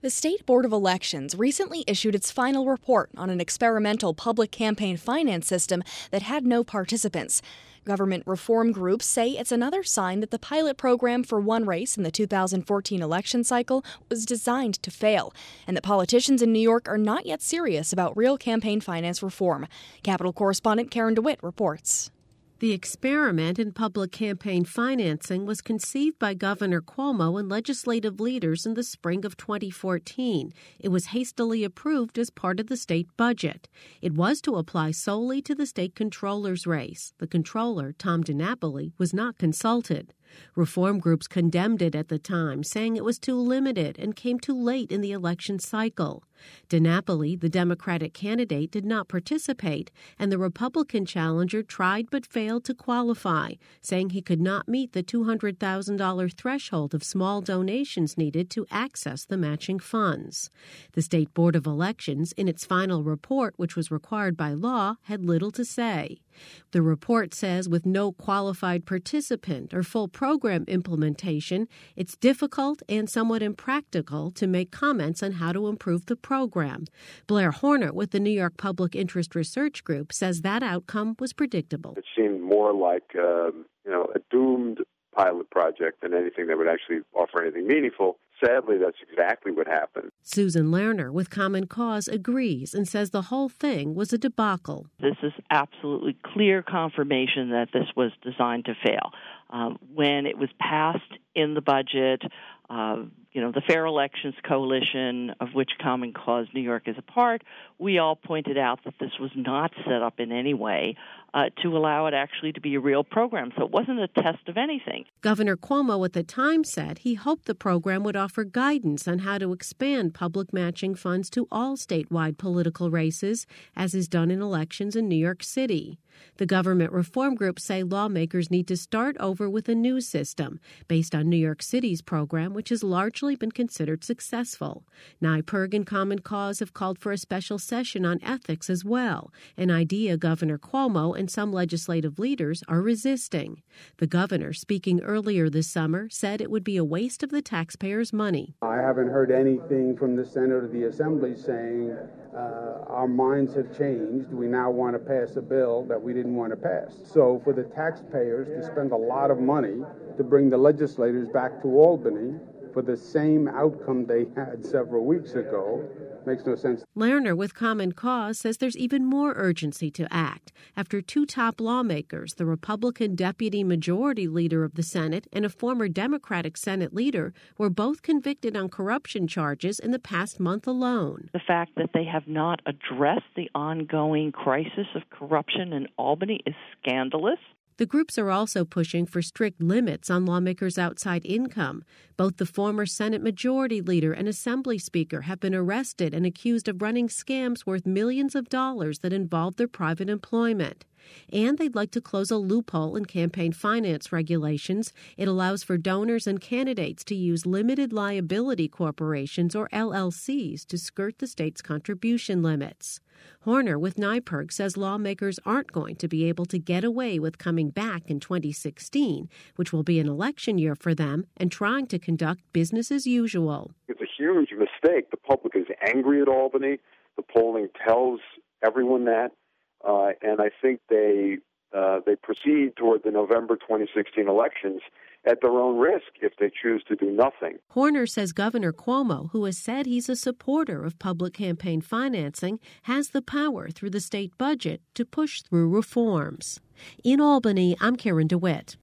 The State Board of Elections recently issued its final report on an experimental public campaign finance system that had no participants. Government reform groups say it's another sign that the pilot program for one race in the 2014 election cycle was designed to fail, and that politicians in New York are not yet serious about real campaign finance reform. Capitol correspondent Karen DeWitt reports. The experiment in public campaign financing was conceived by Governor Cuomo and legislative leaders in the spring of 2014. It was hastily approved as part of the state budget. It was to apply solely to the state controller's race. The controller, Tom DiNapoli, was not consulted. Reform groups condemned it at the time, saying it was too limited and came too late in the election cycle. DiNapoli, the Democratic candidate, did not participate, and the Republican challenger tried but failed to qualify, saying he could not meet the $200,000 threshold of small donations needed to access the matching funds. The State Board of Elections, in its final report, which was required by law, had little to say. The report says with no qualified participant or full program implementation, it's difficult and somewhat impractical to make comments on how to improve the program. Blair Horner with the New York Public Interest Research Group says that outcome was predictable. It seemed more like a doomed pilot project than anything that would actually offer anything meaningful. Sadly, that's exactly what happened. Susan Lerner with Common Cause agrees and says the whole thing was a debacle. This is absolutely clear confirmation that this was designed to fail. When it was passed in the budget, the Fair Elections Coalition, of which Common Cause New York is a part, we all pointed out that this was not set up in any way to allow it actually to be a real program. So it wasn't a test of anything. Governor Cuomo at the time said he hoped the program would offer guidance on how to expand public matching funds to all statewide political races, as is done in elections in New York City. The government reform groups say lawmakers need to start over with a new system based on New York City's program, which has largely been considered successful. NYPIRG and Common Cause have called for a special session on ethics as well, an idea Governor Cuomo and some legislative leaders are resisting. The governor, speaking earlier this summer, said it would be a waste of the taxpayers' money. I haven't heard anything from the Senate or the Assembly saying our minds have changed. We now want to pass a bill that we didn't want to pass. So for the taxpayers to spend a lot of money to bring the legislators back to Albany for the same outcome they had several weeks ago makes no sense. Lerner with Common Cause says there's even more urgency to act after two top lawmakers, the Republican Deputy Majority Leader of the Senate and a former Democratic Senate leader, were both convicted on corruption charges in the past month alone. The fact that they have not addressed the ongoing crisis of corruption in Albany is scandalous. The groups are also pushing for strict limits on lawmakers' outside income. Both the former Senate Majority Leader and Assembly Speaker have been arrested and accused of running scams worth millions of dollars that involve their private employment. And they'd like to close a loophole in campaign finance regulations. It allows for donors and candidates to use limited liability corporations, or LLCs, to skirt the state's contribution limits. Horner with NYPIRG says lawmakers aren't going to be able to get away with coming back in 2016, which will be an election year for them, and trying to conduct business as usual. It's a huge mistake. The public is angry at Albany. The polling tells everyone that. And I think they proceed toward the November 2016 elections at their own risk if they choose to do nothing. Horner says Governor Cuomo, who has said he's a supporter of public campaign financing, has the power through the state budget to push through reforms. In Albany, I'm Karen DeWitt.